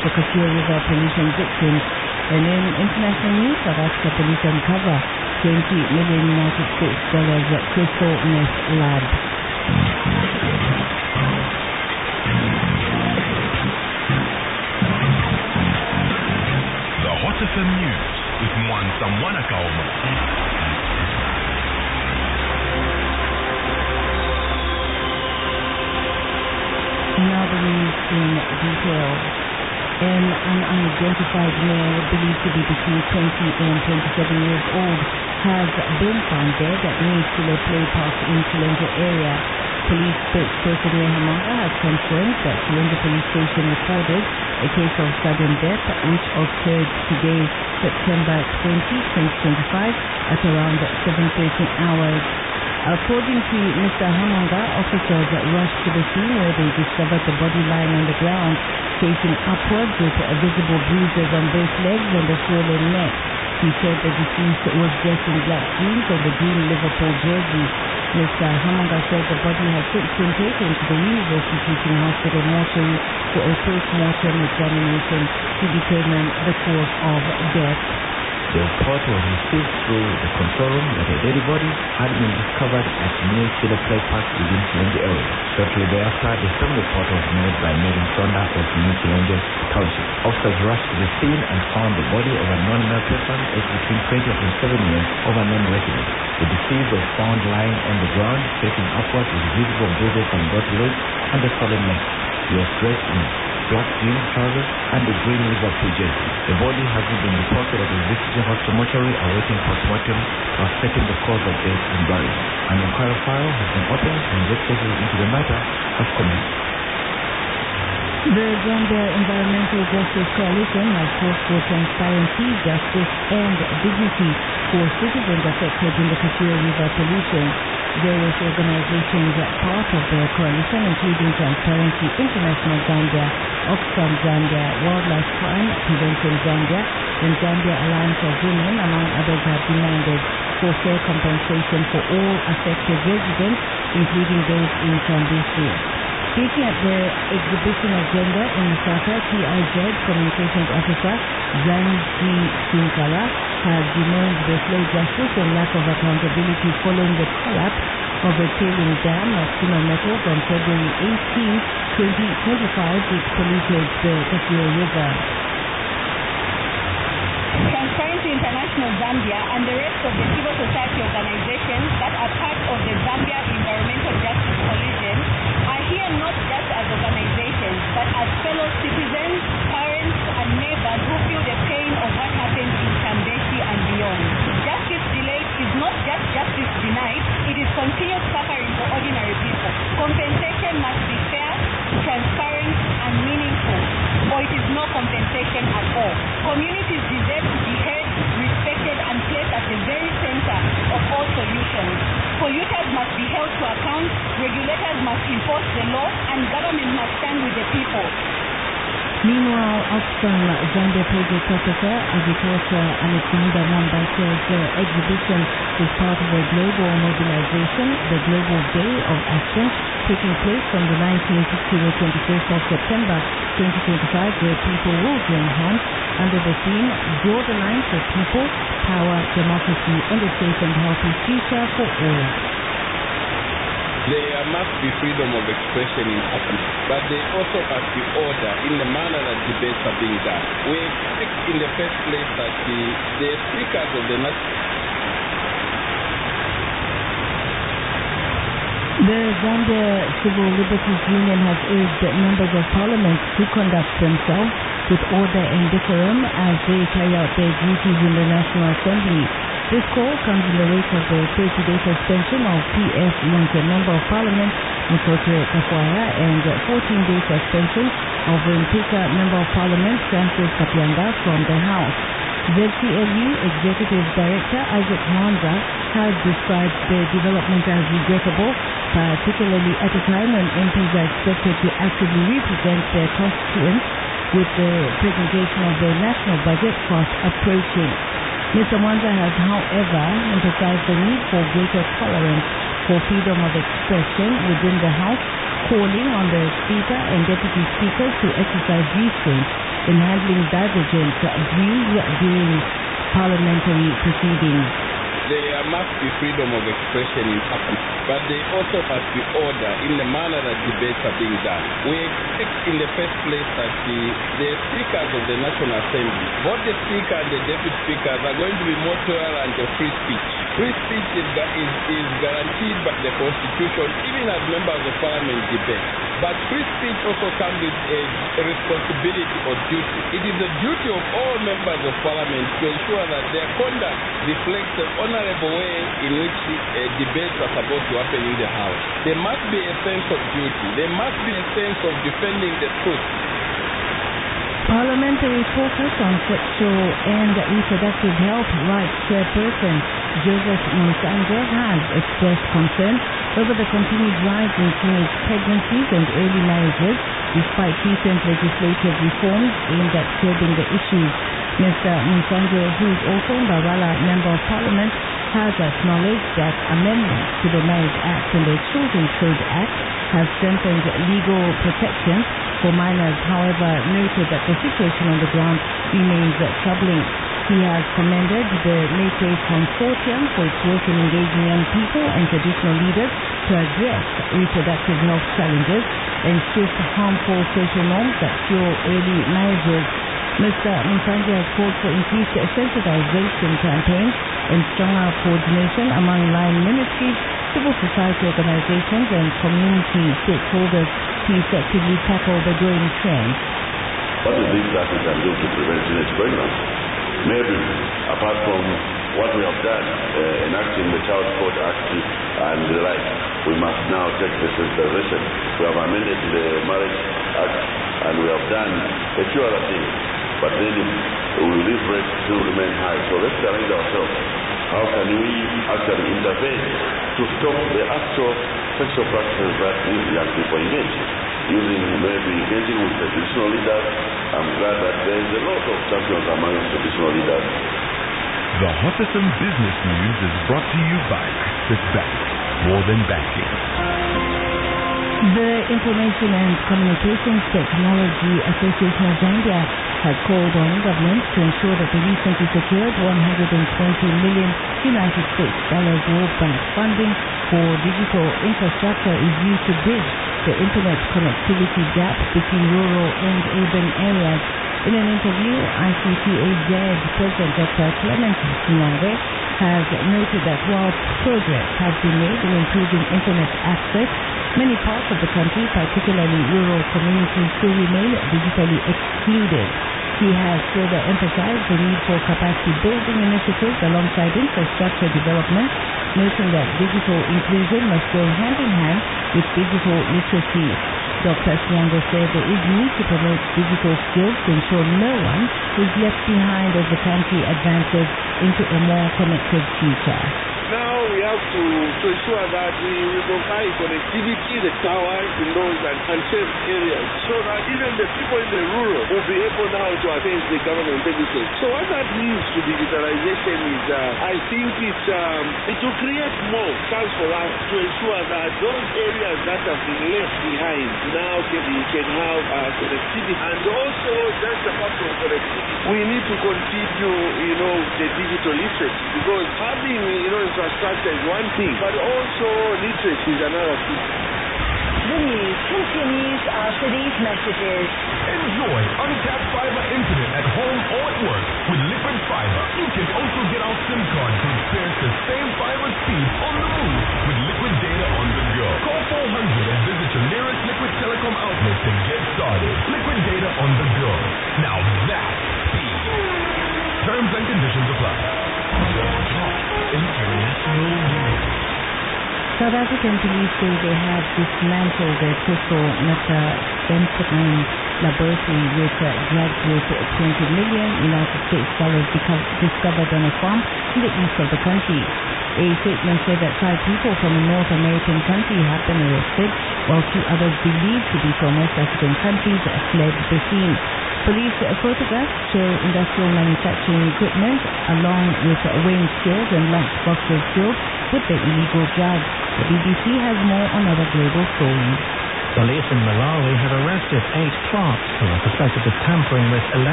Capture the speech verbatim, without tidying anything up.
for Kashua River pollution victims. And in international news, South Africa police uncover twenty million United States dollars crystal meth lab. The Hot F M News with Mwansa Mwanakaomo. Now the news in detail. An unidentified male believed to be between twenty and twenty-seven years old has been found dead at New Silo Play Park in Chilenje area. Police spokesperson Hamanga has confirmed that Chilenje Police Station recorded a case of sudden death which occurred today, September twentieth, twenty twenty-five at around seven thirty hours. According to Mister Hamanga, officers rushed to the scene where they discovered the body lying on the ground, facing upwards with visible bruises on both legs and a swollen neck. He said the deceased was dressed in black jeans and a green Liverpool jersey. Mister Hamanga said the body has since been taken to the University Teaching Hospital mortuary for a post-mortem examination to determine the cause of death. The report was received through the control room that a dead body had been discovered at New Silo Play Park within Chilenje area. Shortly thereafter, the same report was made by Mary Sonda of New Chilenje Township. Officers rushed to the scene and found the body of a non-male person aged between twenty and twenty-seven years of a non-resident. The deceased was found lying on the ground, facing upwards with visible bruises on both legs and a swollen neck. He was dressed in black jeans trousers and a green Liverpool jersey. The body has been reported at the University Hospital mortuary awaiting post-mortem to ascertain the cause of death and burial. An inquiry file has been opened and investigations into the matter have commenced. The Zambia Environmental Justice Coalition has called for transparency, justice and dignity for citizens affected in the Kashua River pollution. Various organizations part of the coalition, including Transparency International Zambia, Oxfam Zambia, Wildlife Crime Prevention Zambia, and Zambia Alliance of Women, among others, have demanded for fair compensation for all affected residents, including those in Tambusi. Speaking at the exhibition agenda in Lusaka, T I Z Communications Officer Zanji Sinkala has bemoaned the slow justice and lack of accountability following the collapse of a tailing dam at Sino Metals on February eighteenth, twenty twenty-five, which polluted the Kashua River. Transparency International Zambia and the rest of the civil society organizations that are part of the Zambia Environmental Justice Coalition are here not just as organizations, but as fellow citizens, parents, and neighbors who feel the pain of what happened in Tambesi and beyond. Justice delayed is not just justice denied, it is continued suffering for ordinary people. Compensation must be fair, transparent, and meaningful, or it is no compensation at all. Communities deserve to be heard, respected, and placed at the very center of all solutions. Polluters must be held to account, regulators must enforce the law, and government must stand with the people. Meanwhile, Oxfam Zambia Project Officer Agriculture Alexander Namba says the exhibition is part of a global mobilization, the Global Day of Action, taking place from the nineteenth to the twenty-first of September twenty twenty-five, where people will join hands under the theme Draw the Line for People, Power, Democracy, and a Safe and Healthy Future for All. There must be freedom of expression in Africa, but there also must be order in the manner that debates are being done. We expect in the first place that the, the speakers of the national... The Zambia Civil Liberties Union has urged members of parliament to conduct themselves with order and decorum as they carry out their duties in the National Assembly. This call comes in the wake of the thirty-day suspension of P F Yonke Member of Parliament Mutotwe Kakwaya and fourteen-day suspension of Mpika Member of Parliament Francis Kapianga from the House. Z C L U Executive Director Isaac Mwanza has described the development as regrettable, particularly at a time when M Ps are expected to actively represent their constituents with the presentation of the national budget fast approaching. Mister Mwanza has, however, emphasized the need for greater tolerance for freedom of expression within the House, calling on the Speaker and Deputy Speakers to exercise restraint in handling divergent views during parliamentary proceedings. There must be freedom of expression in Parliament, but there also must be order in the manner that debates are being done. We expect in the first place that the, the speakers of the National Assembly, both the Speaker and the Deputy Speakers, are going to be more tolerant of free speech. Free speech is, is, is guaranteed by the Constitution, even as members of Parliament debate. But free speech also comes with a, a responsibility or duty. It is the duty of all members of Parliament to ensure that their conduct reflects the honorable way in which uh, debates are supposed to happen in the House. There must be a sense of duty. There must be a sense of defending the truth. Parliamentary focus on sexual and reproductive health rights chairperson Joseph Monsanje has expressed concern over the continued rise in teenage pregnancies and early marriages despite recent legislative reforms aimed at curbing the issues. Mister Monsanje, who is also Mbawala Member of Parliament, has acknowledged that amendments to the Marriage Act and the Children's Code Act have strengthened legal protection for minors. However, noted that the situation on the ground remains troubling. He has commended the Lateway Consortium for its work in engaging young people and traditional leaders to address reproductive health challenges and shift harmful social norms that fuel early marriages. Mister Monsanje has called for increased sensitization campaigns and stronger coordination among line ministries, civil society organizations and community stakeholders to effectively tackle the growing trend. What do you think that we can do to prevent teenage pregnancy? Maybe, apart from what we have done, uh, enacting the Child Code Act and the like, we must now take the sensitization. We have amended the Marriage Act and we have done a few other things. But then will these rates still remain high? So let's challenge ourselves. How can we actually intervene to stop the actual sexual practices that these young people engage? Using maybe engaging with the traditional leaders. I'm glad that there is a lot of champions among traditional leaders. The Hotham Business News is brought to you by Access Bank. More than banking. The Information and Communications Technology Association of Zambia has called on governments to ensure that the recently secured one hundred twenty million United States dollars World Bank funding for digital infrastructure is used to bridge the internet connectivity gap between rural and urban areas. In an interview, I C T A Z President Doctor Clement Nyongwe has noted that while progress has been made in improving internet access, many parts of the country, particularly rural communities, still remain digitally excluded. He has further emphasized the need for capacity building initiatives alongside infrastructure development, noting that digital inclusion must go hand in hand with digital literacy. Doctor Nyongwe said there is need to promote digital skills to ensure no one is left behind as the country advances into a more connected future. Now we have to, to ensure that we, we provide connectivity, the towers in those unserved areas, so that even the people in the rural will be able now to access the government services. So what that means to digitalization is, uh, I think it's, um, it will create more chance for us to ensure that those areas that have been left behind now can, can have uh, connectivity. And also, just apart from connectivity, we need to continue, you know, the digital literacy, because having, you know, infrastructure is one thing, but also literacy is another thing. The news continues after these messages. Enjoy uncapped fiber internet at home or at work with Liquid Fiber. You can also get our SIM card to experience the same fiber speed on the move with Liquid Data on the go. Call four hundred and visit your nearest Liquid Telecom outlet to get started. Liquid Data on the go. Now that's speed. Terms and conditions apply. International news. South African police say they have dismantled the crystal methamphetamine laboratory with uh, drugs worth twenty million United States dollars discovered on a farm in the east of the country. A statement said that five people from a North American country have been arrested, while two others believed to be from West African countries fled the scene. Police photographs show industrial manufacturing equipment along with weighing scales and lunch boxes filled with the illegal drugs. The B B C has more on other global stories. Police in Malawi have arrested eight clerks who are suspected of tampering with elections.